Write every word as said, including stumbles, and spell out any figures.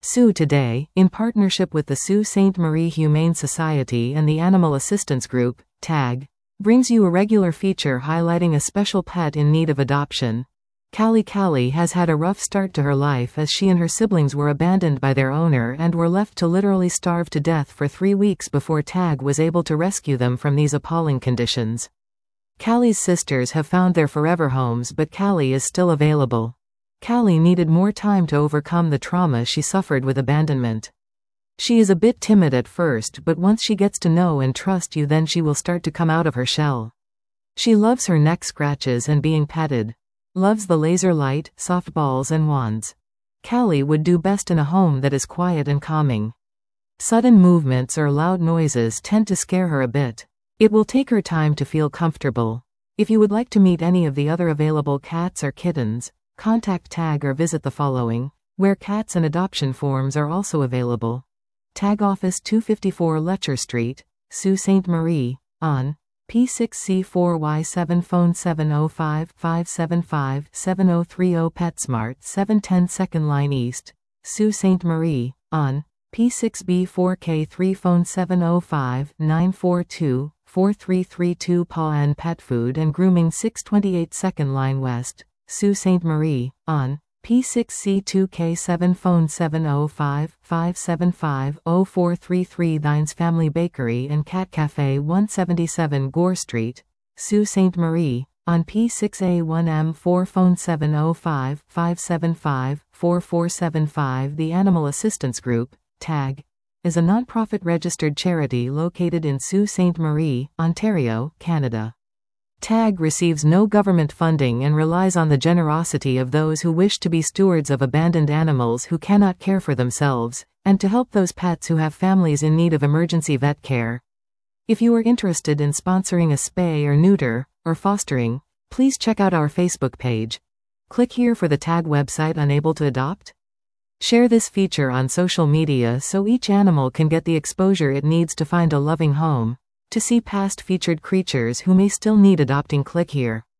Sue Today, in partnership with the Sault Ste. Marie Humane Society and the Animal Assistance Group, TAG, brings you a regular feature highlighting a special pet in need of adoption. Callie Callie has had a rough start to her life as she and her siblings were abandoned by their owner and were left to literally starve to death for three weeks before TAG was able to rescue them from these appalling conditions. Callie's sisters have found their forever homes, but Callie is still available. Callie needed more time to overcome the trauma she suffered with abandonment. She is a bit timid at first, but once she gets to know and trust you, then she will start to come out of her shell. She loves her neck scratches and being petted. Loves the laser light, soft balls and wands. Callie would do best in a home that is quiet and calming. Sudden movements or loud noises tend to scare her a bit. It will take her time to feel comfortable. If you would like to meet any of the other available cats or kittens, contact TAG or visit the following, where cats and adoption forms are also available. TAG Office two fifty-four Letcher Street, Sault Ste. Marie, on P six C four Y seven, phone seven oh five, five seven five, seven oh three oh. PetSmart seven ten Second Line East, Sault Ste. Marie, on P six B four K three, phone seven oh five, nine four two, four three three two. Paw and Pet Food and Grooming six twenty-eight Second Line West, Sault Ste. Marie, on P six C two K seven, phone seven oh five, five seven five, oh four three three. Dines Family Bakery and Cat Cafe one seventy-seven Gore Street, Sault Ste. Marie, on P six A one M four, phone seven oh five, five seven five, four four seven five. The Animal Assistance Group, TAG, is a non-profit registered charity located in Sault Ste. Marie, Ontario, Canada. TAG receives no government funding and relies on the generosity of those who wish to be stewards of abandoned animals who cannot care for themselves, and to help those pets who have families in need of emergency vet care. If you are interested in sponsoring a spay or neuter, or fostering, please check out our Facebook page. Click here for the TAG website. Unable to adopt? Share this feature on social media so each animal can get the exposure it needs to find a loving home. To see past featured creatures who may still need adopting, click here.